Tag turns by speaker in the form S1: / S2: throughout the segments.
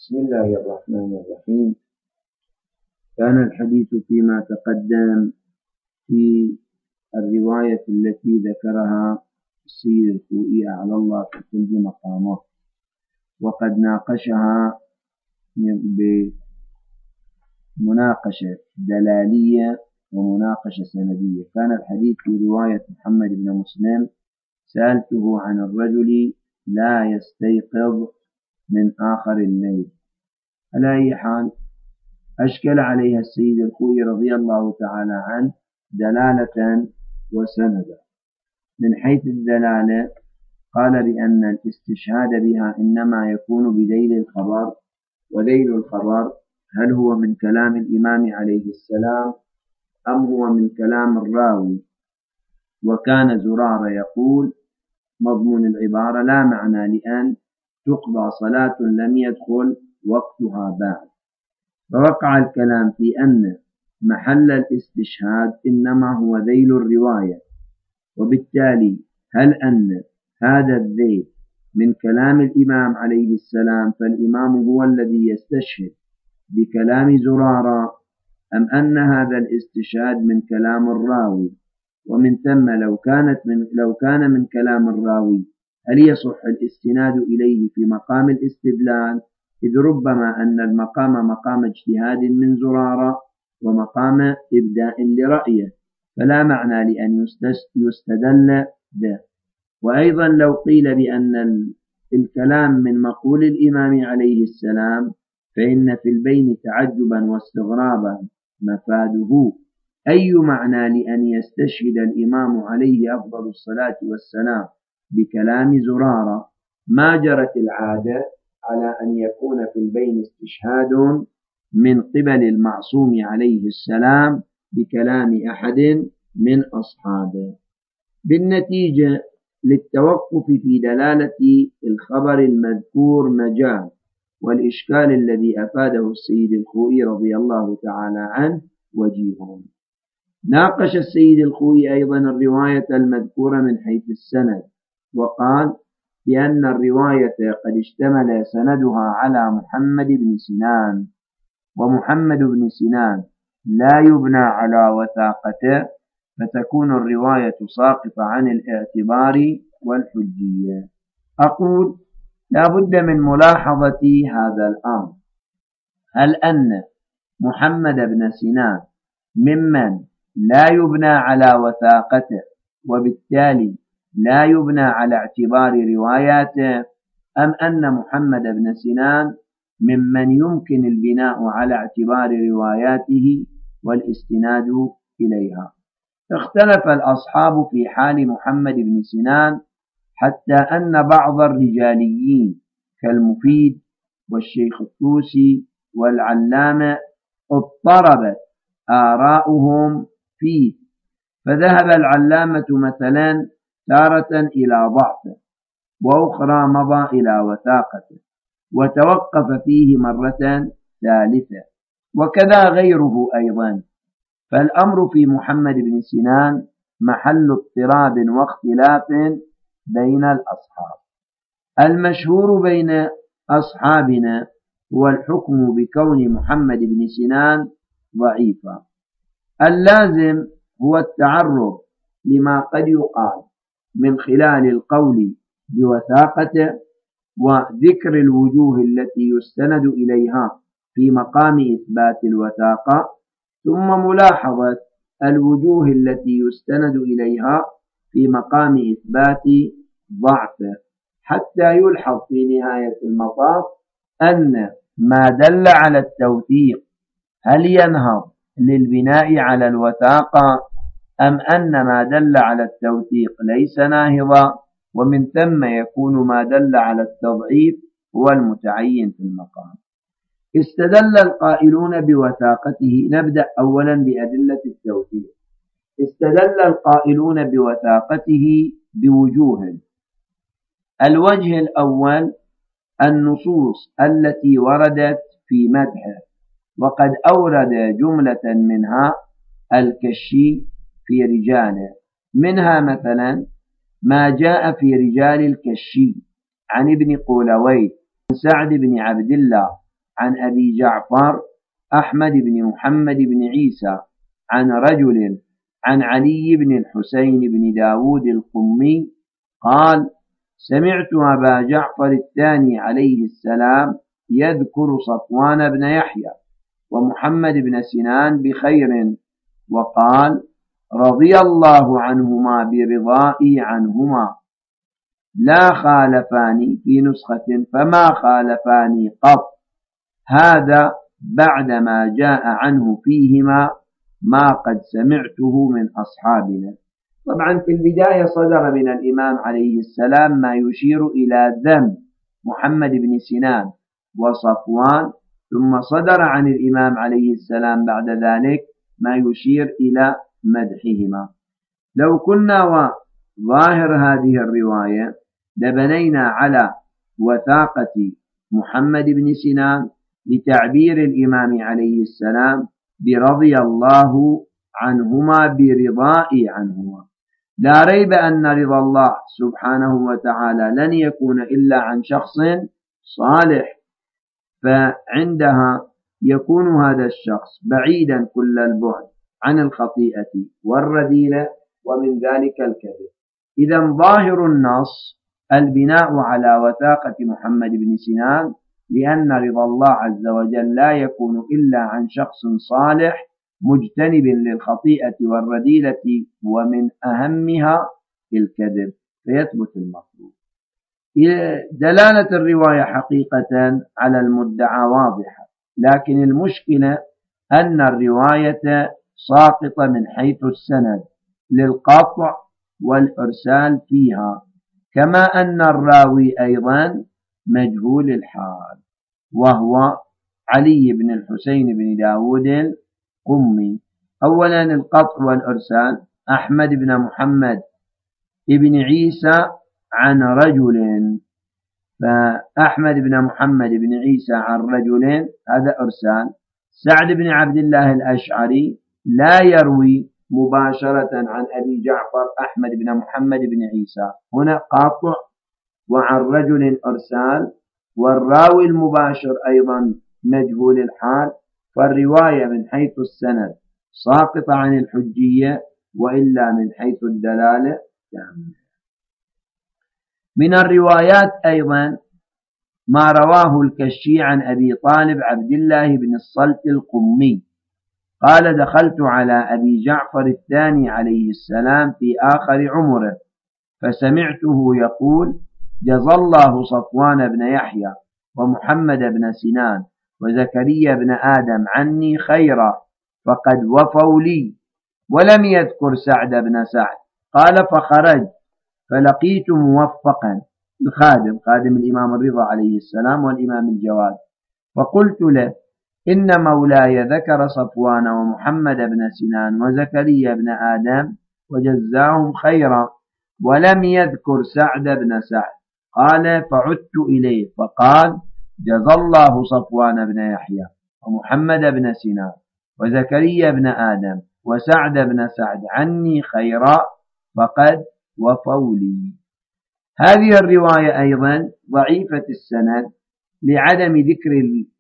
S1: بسم الله الرحمن الرحيم. كان الحديث فيما تقدم في الرواية التي ذكرها السيد الخوئي أعلى الله في كل مقامه، وقد ناقشها بمناقشة دلالية ومناقشة سندية. كان الحديث في رواية محمد بن مسلم: سألته عن الرجل لا يستيقظ من آخر الليل. على أي حال أشكل عليها السيد الخوئي رضي الله تعالى عنه دلالة وسندا. من حيث الدلالة قال بأن الاستشهاد بها إنما يكون بدليل الخبر، ودليل الخبر هل هو من كلام الإمام عليه السلام أم هو من كلام الراوي. وكان زرارة يقول مضمون العبارة: لا معنى لأن تقضى صلاة لم يدخل وقتها بعد. فوقع الكلام في أن محل الاستشهاد إنما هو ذيل الرواية، وبالتالي هل أن هذا الذيل من كلام الإمام عليه السلام فالإمام هو الذي يستشهد بكلام زرارة، أم أن هذا الاستشهاد من كلام الراوي؟ ومن ثم لو كان من كلام الراوي هل يصح الاستناد إليه في مقام الاستدلال؟ إذ ربما أن المقام مقام اجتهاد من زرارة ومقام إبداء لرأيه، فلا معنى لأن يستدل به. وأيضا لو قيل بأن الكلام من مقول الإمام عليه السلام فإن في البين تعجبا واستغرابا مفاده. أي معنى لأن يستشهد الإمام عليه أفضل الصلاة والسلام بكلام زرارة؟ ما جرت العادة على أن يكون في البين استشهاد من قبل المعصوم عليه السلام بكلام أحد من أصحابه. بالنتيجة للتوقف في دلالة الخبر المذكور مجال، والإشكال الذي أفاده السيد الخوئي رضي الله تعالى عنه وجيه. ناقش السيد الخوئي أيضا الرواية المذكورة من حيث السند، وقال بأن الرواية قد اشتمل سندها على محمد بن سنان، ومحمد بن سنان لا يبنى على وثاقته، فتكون الرواية ساقطة عن الاعتبار والحجية. أقول لا بد من ملاحظة هذا الأمر: هل أن محمد بن سنان ممن لا يبنى على وثاقته وبالتالي لا يبنى على اعتبار رواياته، أم أن محمد بن سنان ممن يمكن البناء على اعتبار رواياته والاستناد إليها؟ اختلف الأصحاب في حال محمد بن سنان، حتى أن بعض الرجاليين كالمفيد والشيخ الطوسي والعلامة اضطربت آراؤهم فيه، فذهب العلامة مثلا تارة إلى ضعفه وأخرى مضى إلى وثاقته وتوقف فيه مرة ثالثة، وكذا غيره أيضا. فالأمر في محمد بن سنان محل اضطراب واختلاف بين الأصحاب. المشهور بين أصحابنا هو الحكم بكون محمد بن سنان ضعيفا. اللازم هو التعرض لما قد يقال من خلال القول بوثاقته وذكر الوجوه التي يستند إليها في مقام إثبات الوثاقة، ثم ملاحظة الوجوه التي يستند إليها في مقام إثبات ضعفه، حتى يلحظ في نهاية المطاف أن ما دل على التوثيق هل ينهض للبناء على الوثاقة، أم أن ما دل على التوثيق ليس ناهضا، ومن ثم يكون ما دل على التضعيف هو المتعين في المقام. استدل القائلون بوثاقته. نبدأ أولا بأدلة التوثيق. استدل القائلون بوثاقته بوجوه: الوجه الأول النصوص التي وردت في مدحه، وقد أورد جملة منها الكشي في رجاله، منها مثلا ما جاء في رجال الكشي عن ابن قولوي عن سعد بن عبد الله عن أبي جعفر أحمد بن محمد بن عيسى عن رجل عن علي بن الحسين بن داود القمي قال: سمعت أبا جعفر الثاني عليه السلام يذكر صفوان بن يحيى ومحمد بن سنان بخير، وقال: رضي الله عنهما برضائي عنهما، لا خالفاني في نسخة فما خالفاني قط، هذا بعدما جاء عنه فيهما ما قد سمعته من أصحابنا. طبعا في البداية صدر من الإمام عليه السلام ما يشير إلى ذم محمد بن سنان وصفوان، ثم صدر عن الإمام عليه السلام بعد ذلك ما يشير إلى مدحهما. لو كنا وظاهر هذه الرواية لبنينا على وثاقة محمد بن سنان لتعبير الإمام عليه السلام برضي الله عنهما برضائي عنهما. لا ريب أن رضا الله سبحانه وتعالى لن يكون إلا عن شخص صالح، فعندها يكون هذا الشخص بعيدا كل البعد عن الخطيئة والرذيلة ومن ذلك الكذب. إذا ظاهر النص البناء على وثاقة محمد بن سنان، لأن رضا الله عز وجل لا يكون إلا عن شخص صالح مجتنب للخطيئة والرذيلة ومن أهمها الكذب، فيثبت المطلوب. دلالة الرواية حقيقة على المدعى واضحة، لكن المشكلة أن الرواية ساقطة من حيث السند للقطع والإرسال فيها، كما أن الراوي أيضا مجهول الحال وهو علي بن الحسين بن داود القمي. أولا القطع والإرسال: أحمد بن محمد بن عيسى عن رجل، فأحمد بن محمد بن عيسى عن رجل هذا إرسال. سعد بن عبد الله الأشعري لا يروي مباشرة عن أبي جعفر أحمد بن محمد بن عيسى، هنا قاطع وعن رجل إرسال، والراوي المباشر أيضا مجهول الحال، فالرواية من حيث السند ساقطة عن الحجية، وإلا من حيث الدلالة كاملة. من الروايات أيضا ما رواه الكشي عن أبي طالب عبد الله بن الصلت القمي قال: دخلت على أبي جعفر الثاني عليه السلام في آخر عمره فسمعته يقول: جزى الله صفوان بن يحيى ومحمد بن سنان وزكريا بن آدم عني خيرا فقد وفوا لي، ولم يذكر سعد بن سعد. قال: فخرج فلقيت موفقا الخادم، خادم الإمام الرضا عليه السلام والإمام الجواد، فقلت له: إن مولاي ذكر صفوان ومحمد بن سنان وزكريا بن آدم وجزاهم خيرا، ولم يذكر سعد بن سعد. قال: فعدت إليه فقال: جزى الله صفوان بن يحيى ومحمد بن سنان وزكريا بن آدم وسعد بن سعد عني خيرا فقد وفوا لي. هذه الرواية أيضا ضعيفة السند لعدم ذكر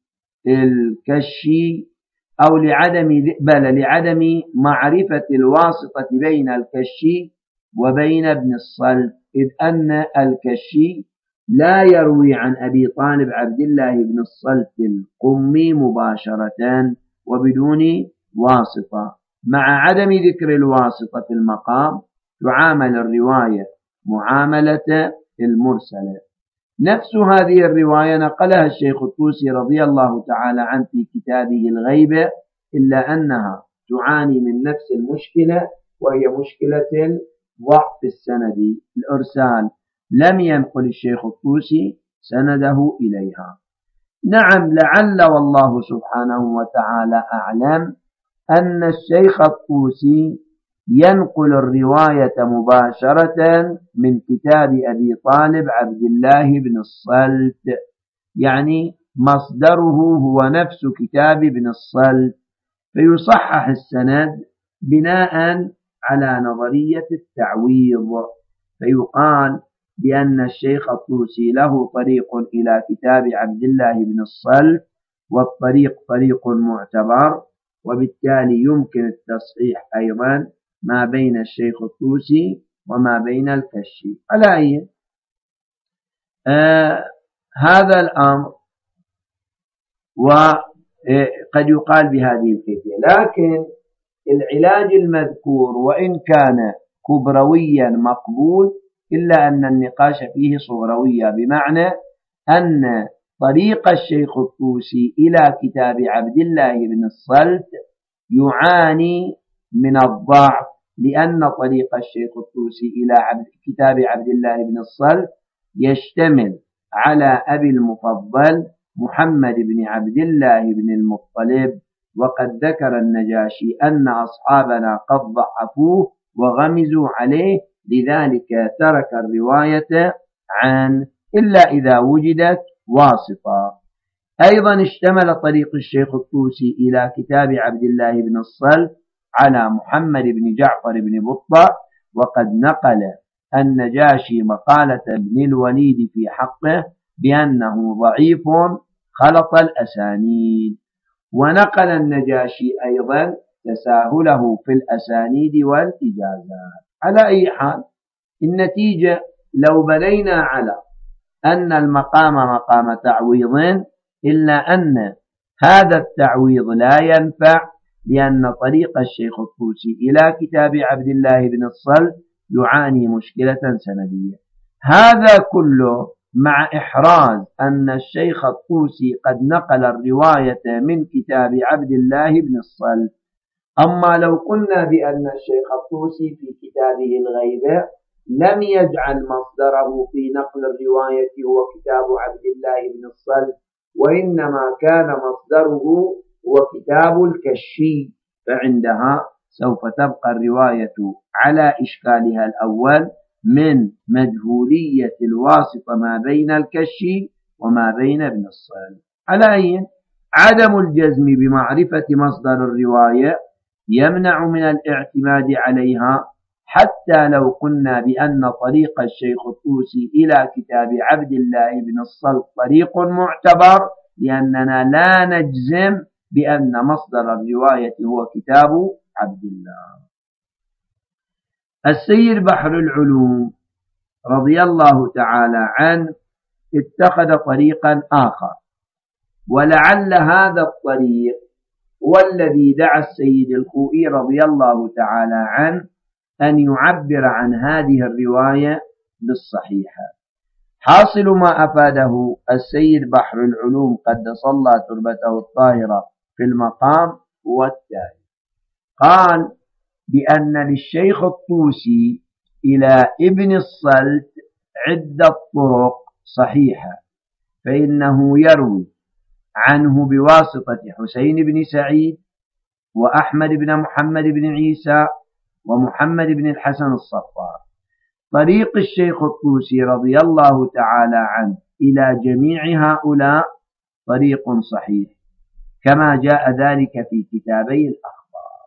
S1: الكشي أو لعدم معرفة الواسطة بين الكشي وبين ابن الصلت، إذ أن الكشي لا يروي عن أبي طالب عبد الله بن الصلت القمي مباشرة وبدون واسطة. مع عدم ذكر الواسطة في المقام تعامل الرواية معاملة المرسلة. نفس هذه الرواية نقلها الشيخ الطوسي رضي الله تعالى عنه في كتابه الغيبة، إلا أنها تعاني من نفس المشكلة، وهي مشكلة ضعف السند الإرسال، لم ينقل الشيخ الطوسي سنده إليها. نعم، لعل والله سبحانه وتعالى أعلم أن الشيخ الطوسي ينقل الرواية مباشرة من كتاب أبي طالب عبد الله بن الصلت، يعني مصدره هو نفس كتاب ابن الصلت، فيصحح السند بناء على نظرية التعويض، فيقال بأن الشيخ الطوسي له طريق إلى كتاب عبد الله بن الصلت والطريق طريق معتبر، وبالتالي يمكن التصحيح أيضا ما بين الشيخ الطوسي وما بين الكشي. على أي هذا الأمر وقد يقال بهذه الكيفية، لكن العلاج المذكور وإن كان كبرويا مقبول إلا أن النقاش فيه صغروية، بمعنى أن طريق الشيخ الطوسي إلى كتاب عبد الله بن الصلت يعاني من الضعف، لأن طريق الشيخ الطوسي إلى كتاب عبد الله بن الصلت يشتمل على أبي المفضل محمد بن عبد الله بن المطلب، وقد ذكر النجاشي أن أصحابنا قد ضعفوه وغمزوا عليه، لذلك ترك الرواية عنه إلا إذا وجدت واسطة. أيضا اشتمل طريق الشيخ الطوسي إلى كتاب عبد الله بن الصلت على محمد بن جعفر بن بطة، وقد نقل النجاشي مقالة ابن الوليد في حقه بأنه ضعيف خلط الأسانيد، ونقل النجاشي أيضا تساهله في الأسانيد والإجازات. على أي حال النتيجة لو بنينا على أن المقام مقام تعويض، إلا أن هذا التعويض لا ينفع، لأن طريق الشيخ الطوسي إلى كتاب عبد الله بن الصلت يعاني مشكلة سندية. هذا كله مع إحراز أن الشيخ الطوسي قد نقل الرواية من كتاب عبد الله بن الصلت. أما لو قلنا بأن الشيخ الطوسي في كتابه الغيبة لم يجعل مصدره في نقل الرواية هو كتاب عبد الله بن الصلت، وإنما كان مصدره هو كتاب الكشي، فعندها سوف تبقى الرواية على إشكالها الأول من مجهولية الواسطة ما بين الكشي وما بين ابن الصلت. على أي عدم الجزم بمعرفة مصدر الرواية يمنع من الاعتماد عليها، حتى لو قلنا بأن طريق الشيخ الطوسي إلى كتاب عبد الله بن الصلت طريق معتبر، لأننا لا نجزم بأن مصدر الرواية هو كتاب عبد الله. السيد بحر العلوم رضي الله تعالى عنه اتخذ طريقا آخر، ولعل هذا الطريق والذي دعا السيد الخوئي رضي الله تعالى عنه أن يعبر عن هذه الرواية بالصحيحة. حاصل ما أفاده السيد بحر العلوم قدس الله تربته الطاهرة في المقام هو التالي: قال بأن للشيخ الطوسي إلى ابن الصلت عدة طرق صحيحة، فإنه يروي عنه بواسطة حسين بن سعيد وأحمد بن محمد بن عيسى ومحمد بن الحسن الصفار. طريق الشيخ الطوسي رضي الله تعالى عنه إلى جميع هؤلاء طريق صحيح، كما جاء ذلك في كتابي الأخبار.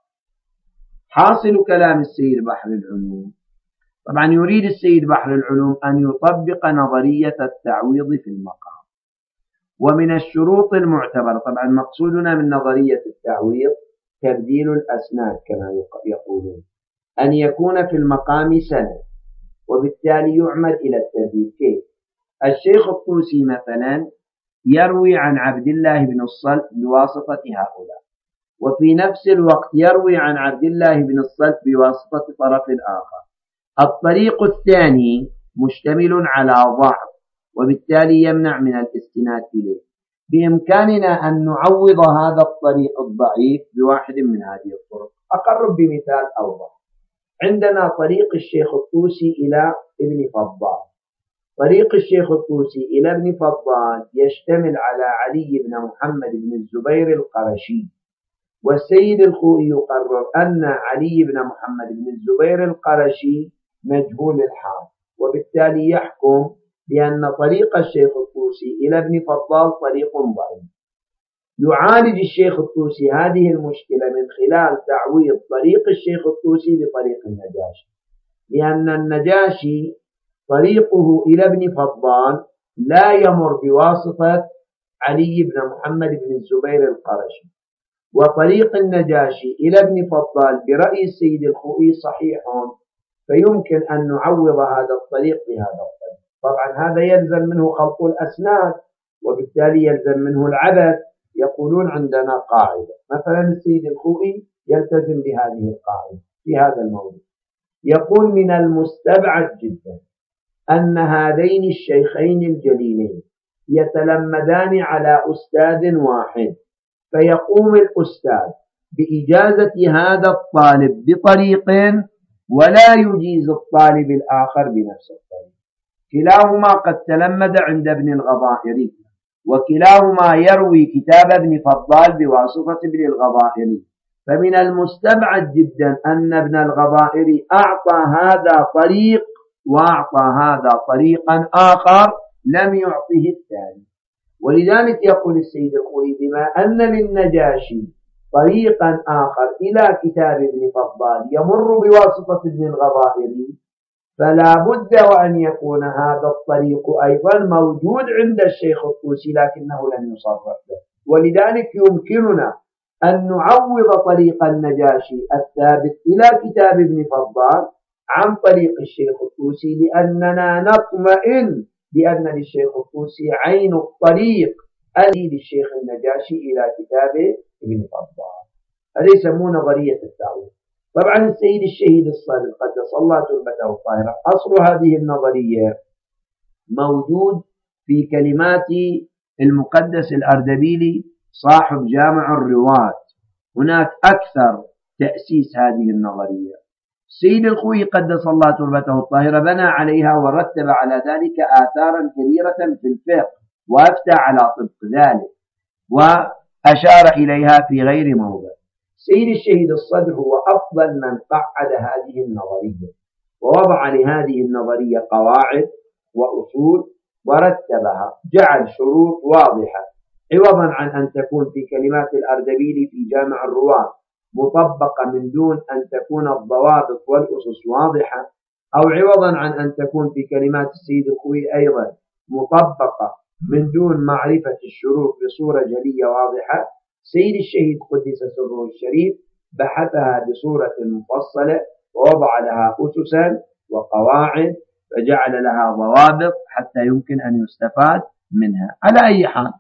S1: حاصل كلام السيد بحر العلوم، طبعا يريد السيد بحر العلوم أن يطبق نظرية التعويض في المقام، ومن الشروط المعتبرة، طبعا مقصودنا من نظرية التعويض تبديل الأسناد كما يقولون، أن يكون في المقام سند، وبالتالي يعمد إلى التبديل. كيف؟ الشيخ الطوسي مثلا يروي عن عبد الله بن الصلت بواسطة هؤلاء، وفي نفس الوقت يروي عن عبد الله بن الصلت بواسطة طرف آخر. الطريق الثاني مشتمل على ضعف، وبالتالي يمنع من الاستناد إليه. بإمكاننا أن نعوض هذا الطريق الضعيف بواحد من هذه الطرق. أقرب بمثال أوضح: عندنا طريق الشيخ الطوسي إلى ابن فضال. طريق الشيخ الطوسي إلى ابن فضال يشتمل على علي بن محمد بن الزبير القرشي، والسيد الخوئي يقرر أن علي بن محمد بن الزبير القرشي مجهول الحال، وبالتالي يحكم بأن طريق الشيخ الطوسي إلى ابن فضال طريق ضعيف. يعالج الشيخ الطوسي هذه المشكلة من خلال تعويض طريق الشيخ الطوسي بطريق النجاشي، لأن النجاشي طريقه إلى ابن فضال لا يمر بواسطة علي بن محمد بن الزبير القرشي. وطريق النجاشي إلى ابن فضال برأي السيد الخوئي صحيح، فيمكن أن نعوض هذا الطريق بهذا الطريق. طبعا هذا يلزم منه خلق الأسناد، وبالتالي يلزم منه العبث. يقولون عندنا قاعدة، مثلا السيد الخوئي يلتزم بهذه القاعدة في هذا الموضوع، يقول من المستبعد جدا أن هذين الشيخين الجليلين يتلمذان على أستاذ واحد، فيقوم الأستاذ بإجازة هذا الطالب بطريق ولا يجيز الطالب الآخر بنفس الطريق. كلاهما قد تلمذ عند ابن الغضائري، وكلاهما يروي كتاب ابن فضال بواسطة ابن الغضائري، فمن المستبعد جدا أن ابن الغضائري أعطى هذا طريق وأعطى هذا طريقا آخر لم يعطه الثاني. ولذلك يقول السيد الخوئي بما أن للنجاشي طريقا آخر إلى كتاب ابن فضال يمر بواسطة ابن الغضائري، فلا بد وأن يكون هذا الطريق أيضا موجود عند الشيخ الطوسي لكنه لم يصرح له. ولذلك يمكننا أن نعوض طريق النجاشي الثابت إلى كتاب ابن فضال عن طريق الشيخ الطوسي، لأننا نطمئن بأن للشيخ الطوسي عين الطريق الذي للشيخ النجاشي إلى كتاب ابن فضال. هذا يسمونه نظرية التعويض. طبعا السيد الشهيد الصادق قدس الله تربته الطاهرة أصل هذه النظرية موجود في كلمات المقدس الأردبيلي صاحب جامع الرواة، هناك أكثر تأسيس هذه النظرية. السيد الخوئي قدس الله تربته الطاهرة بنى عليها ورتب على ذلك آثارا كبيرة في الفقه، وأفتى على طبق ذلك وأشار إليها في غير موضع. سيد الشهيد الصدر هو أفضل من قعد هذه النظرية، ووضع لهذه النظرية قواعد وأصول ورتبها، جعل شروط واضحة، عوضا عن أن تكون في كلمات الأردبيلي في جامع الرواة مطبقة من دون أن تكون الضوابط والأسس واضحة، أو عوضا عن أن تكون في كلمات السيد الخوئي أيضا مطبقة من دون معرفة الشروط بصورة جلية واضحة. سيد الشهيد قدس سره الشريف بحثها بصورة مفصلة ووضع لها أسسا وقواعد وجعل لها ضوابط حتى يمكن أن يستفاد منها. على أي حال،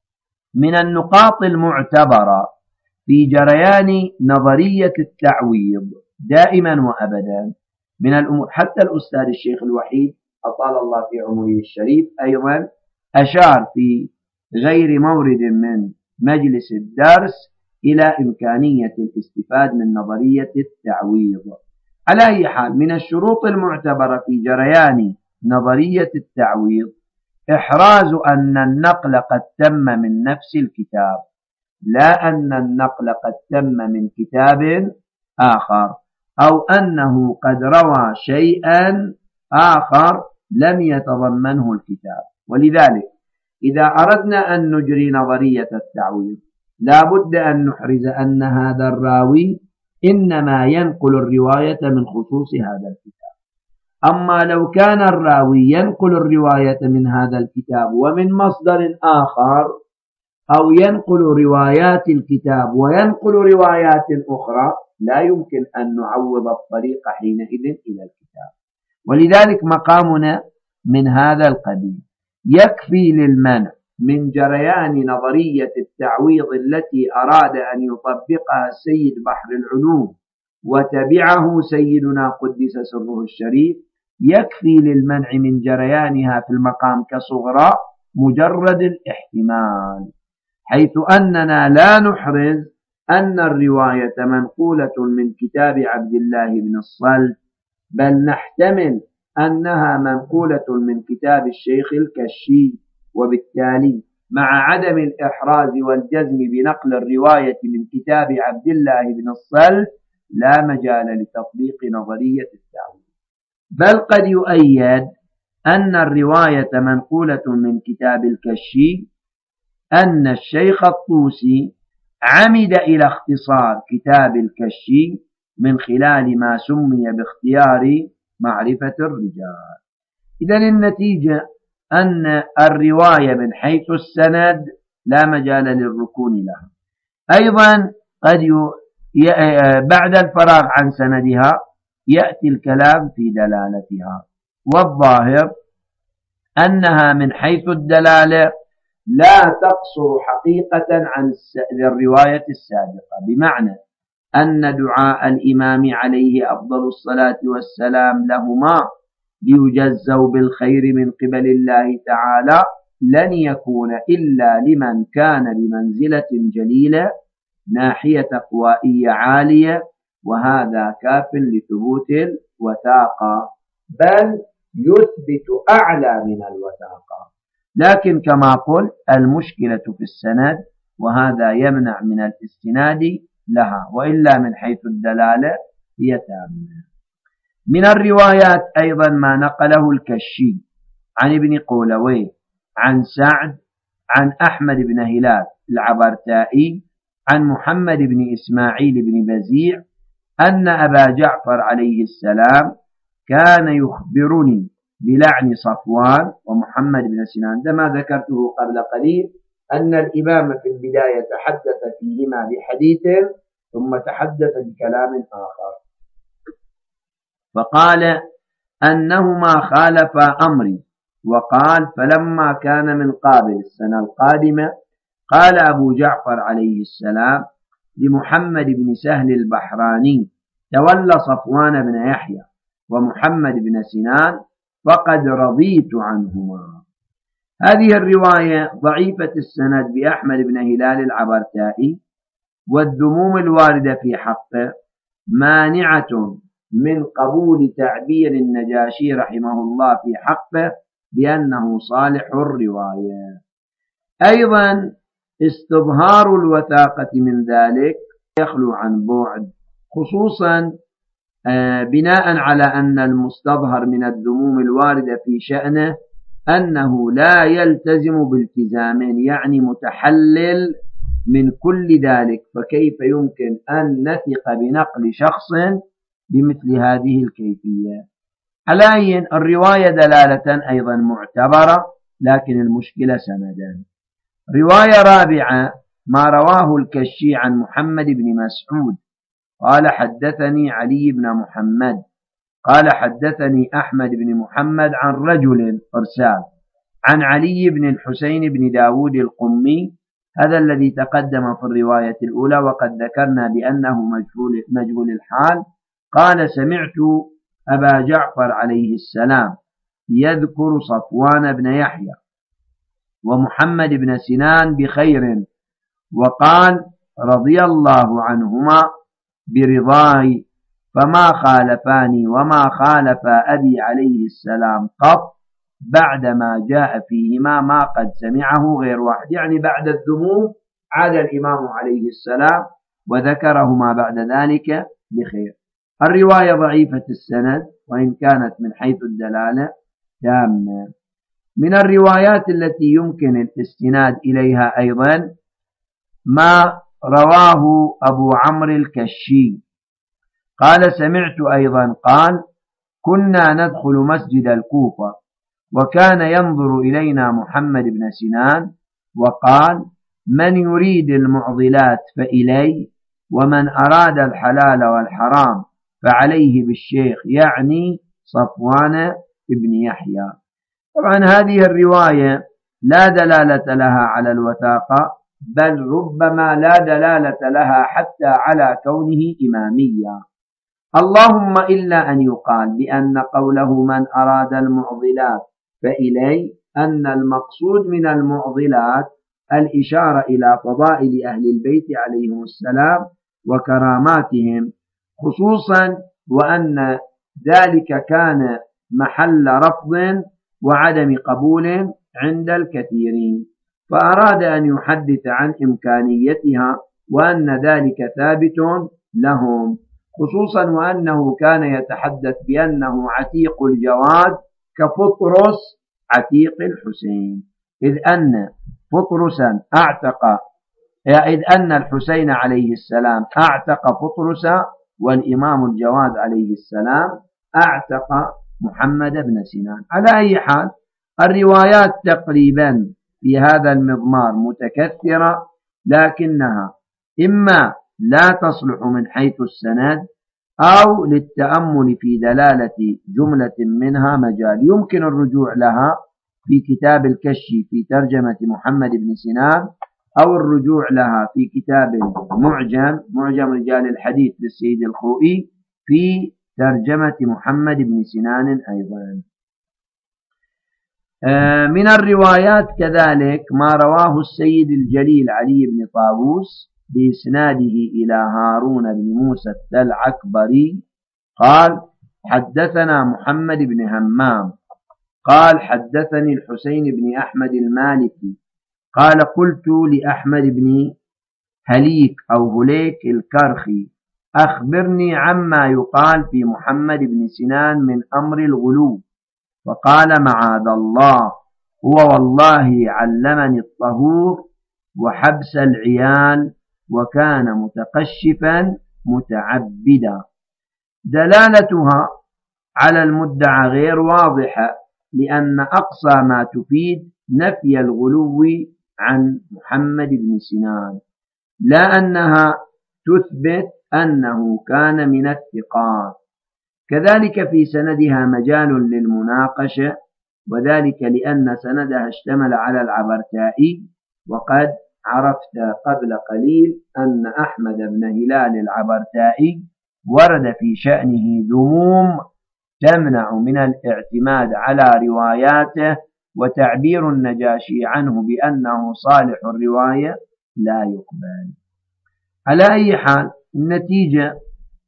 S1: من النقاط المعتبرة في جريان نظرية التعويض دائما وأبدا من الأمور، حتى الأستاذ الشيخ الوحيد أطال الله في عمره الشريف أيضا أشار في غير مورد من مجلس الدرس إلى إمكانية الاستفاد من نظرية التعويض. على أي حال، من الشروط المعتبرة في جريان نظرية التعويض إحراز أن النقل قد تم من نفس الكتاب، لا أن النقل قد تم من كتاب آخر، أو أنه قد روى شيئا آخر لم يتضمنه الكتاب. ولذلك إذا أردنا أن نجري نظرية التعويض لا بد أن نحرز أن هذا الراوي إنما ينقل الرواية من خصوص هذا الكتاب. أما لو كان الراوي ينقل الرواية من هذا الكتاب ومن مصدر آخر، أو ينقل روايات الكتاب وينقل روايات أخرى، لا يمكن أن نعوض الطريق حينئذ إلى الكتاب. ولذلك مقامنا من هذا القبيل. يكفي للمنع من جريان نظرية التعويض التي أراد أن يطبقها السيد بحر العلوم وتبعه سيدنا قدس سره الشريف، يكفي للمنع من جريانها في المقام كصغرى مجرد الاحتمال، حيث أننا لا نحرز أن الرواية منقولة من كتاب عبد الله بن الصلت، بل نحتمل أنها منقولة من كتاب الشيخ الكشي، وبالتالي مع عدم الإحراز والجزم بنقل الرواية من كتاب عبد الله بن الصلت لا مجال لتطبيق نظرية التعويض، بل قد يؤيد أن الرواية منقولة من كتاب الكشي أن الشيخ الطوسي عمد إلى اختصار كتاب الكشي من خلال ما سمي باختيار معرفة الرجال. إذن النتيجة أن الرواية من حيث السند لا مجال للركون لها. أيضا قد بعد الفراغ عن سندها يأتي الكلام في دلالتها، والظاهر أنها من حيث الدلالة لا تقصر حقيقة عن الرواية السابقة، بمعنى أن دعاء الإمام عليه أفضل الصلاة والسلام لهما ليجزوا بالخير من قبل الله تعالى لن يكون إلا لمن كان بمنزلة جليلة ناحية تقوائية عالية، وهذا كاف لثبوت الوثاقة، بل يثبت أعلى من الوثاقة. لكن كما قلت المشكلة في السند، وهذا يمنع من الاستناد لها، وإلا من حيث الدلالة هي تامة. من الروايات أيضا ما نقله الكشي عن ابن قولويه عن سعد عن أحمد بن هلال العبرتائي عن محمد بن إسماعيل بن بزيع أن أبا جعفر عليه السلام كان يخبرني بلعن صفوان ومحمد بن سنان. ده ما ذكرته قبل قليل، أن الإمام في البداية تحدث فيهما بحديث ثم تحدث بكلام آخر، فقال أنهما خالفا أمري، وقال فلما كان من قابل السنة القادمة قال أبو جعفر عليه السلام لمحمد بن سهل البحراني تولى صفوان بن يحيى ومحمد بن سنان فقد رضيت عنهما. هذه الرواية ضعيفة السند بأحمد بن هلال العبرتائي، والذموم الواردة في حقه مانعة من قبول تعبير النجاشي رحمه الله في حقه بأنه صالح الرواية. أيضا استظهار الوثاقة من ذلك يخلو عن بعد، خصوصا بناء على أن المستظهر من الذموم الواردة في شأنه أنه لا يلتزم بالتزامين، يعني متحلل من كل ذلك، فكيف يمكن أن نثق بنقل شخص بمثل هذه الكيفية؟ على الرواية دلالة أيضا معتبرة، لكن المشكلة سندا. رواية رابعة ما رواه الكشي عن محمد بن مسعود قال حدثني علي بن محمد قال حدثني أحمد بن محمد عن رجل أرسال عن علي بن الحسين بن داود القمي، هذا الذي تقدم في الرواية الأولى وقد ذكرنا بأنه مجهول الحال. قال سمعت أبا جعفر عليه السلام يذكر صفوان بن يحيى ومحمد بن سنان بخير، وقال رضي الله عنهما برضاي، فما خالفاني وما خالف أبي عليه السلام قط بعدما جاء فيهما ما قد سمعه غير واحد، يعني بعد الذموم عاد الإمام عليه السلام وذكرهما بعد ذلك بخير. الرواية ضعيفة السند وإن كانت من حيث الدلالة تامة. من الروايات التي يمكن الاستناد إليها أيضا ما رواه أبو عمرو الكشي قال سمعت أيضا قال كنا ندخل مسجد الكوفة وكان ينظر إلينا محمد بن سنان وقال من يريد المعضلات فإلي، ومن أراد الحلال والحرام فعليه بالشيخ، يعني صفوان بن يحيى. طبعا هذه الرواية لا دلالة لها على الوثاقة، بل ربما لا دلالة لها حتى على كونه إمامية، اللهم إلا أن يقال بأن قوله من أراد المعضلات فإلي أن المقصود من المعضلات الإشارة إلى فضائل أهل البيت عليهم السلام وكراماتهم خصوصا، وأن ذلك كان محل رفض وعدم قبول عند الكثيرين، فأراد أن يحدث عن إمكانيتها وأن ذلك ثابت لهم، خصوصا وأنه كان يتحدث بأنه عتيق الجواد كفطرس عتيق الحسين، إذ أن فطرسا إذ أن الحسين عليه السلام أعتق فطرسا، والإمام الجواد عليه السلام أعتق محمد بن سنان. على أي حال الروايات تقريبا في هذا المضمار متكثرة، لكنها إما لا تصلح من حيث السند أو للتأمل في دلالة جملة منها مجال يمكن الرجوع لها في كتاب الكشف في ترجمة محمد بن سنان، أو الرجوع لها في كتاب معجم رجال الحديث للسيد الخوئي في ترجمة محمد بن سنان أيضا. من الروايات كذلك ما رواه السيد الجليل علي بن طاووس بإسناده إلى هارون بن موسى التلعكبري قال: حدثنا محمد بن همام قال: حدثني الحسين بن أحمد المالكي قال: قلت لأحمد بن هليك أو هليك الكرخي: أخبرني عما يقال في محمد بن سنان من أمر الغلو. فقال: معاذ الله، هو والله علمني الطهور وحبس العيال، وكان متقشفا متعبدا. دلالتها على المدعى غير واضحة، لأن أقصى ما تفيد نفي الغلو عن محمد بن سنان، لا أنها تثبت أنه كان من الثقات. كذلك في سندها مجال للمناقشة، وذلك لأن سندها اشتمل على العبرتائي، وقد عرفت قبل قليل أن أحمد بن هلال العبرتائي ورد في شأنه ذموم تمنع من الاعتماد على رواياته، وتعبير النجاشي عنه بأنه صالح الرواية لا يقبل. على أي حال، النتيجة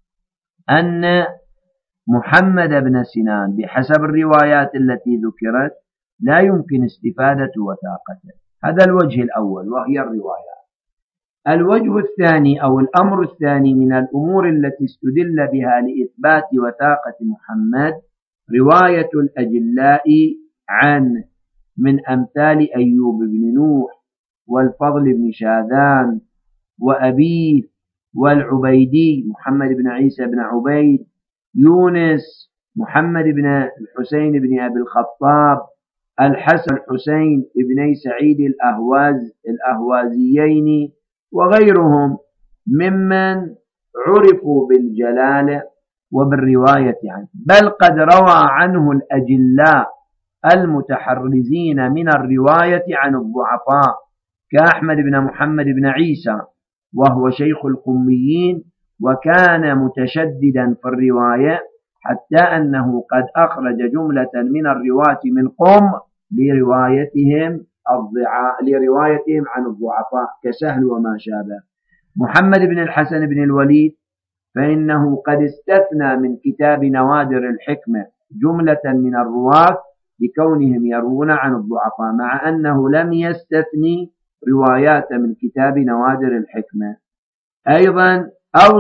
S1: أن محمد بن سنان بحسب الروايات التي ذكرت لا يمكن استفادة وثاقته. هذا الوجه الأول وهي الروايات. الوجه الثاني أو الأمر الثاني من الأمور التي استدل بها لإثبات وثاقة محمد رواية الأجلاء عنه من أمثال أيوب بن نوح والفضل بن شاذان وأبيه والعبيدي محمد بن عيسى بن عبيد، يونس محمد بن الحسين بن أبي الخطاب، الحسن الحسين بن سعيد الأهوازيين، وغيرهم ممن عرفوا بالجلالة وبالرواية عنه، بل قد روى عنه الأجلاء المتحرزين من الرواية عن الضعفاء كأحمد بن محمد بن عيسى، وهو شيخ القميين، وكان متشددا في الرواية حتى أنه قد أخرج جملة من الرواة من قم لروايتهم عن الضعفاء كسهل وما شابه. محمد بن الحسن بن الوليد فإنه قد استثنى من كتاب نوادر الحكمة جملة من الرواة لكونهم يروون عن الضعفاء، مع أنه لم يستثني روايات من كتاب نوادر الحكمة. أيضا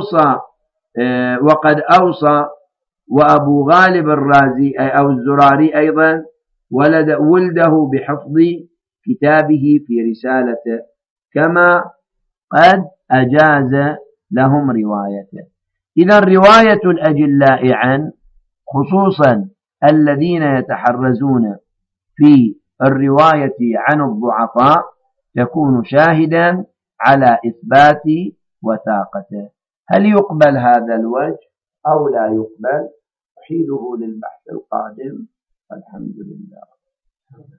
S1: وقد أوصى وأبو غالب الرازي أو الزراري أيضا ولده بحفظ كتابه في رسالته، كما قد أجاز لهم روايته. إذا رواية الأجلاء عن خصوصا الذين يتحرزون في الرواية عن الضعفاء تكون شاهدا على إثبات وثاقته. هل يقبل هذا الوجه أو لا يقبل؟ أحيله للبحث القادم. الحمد لله.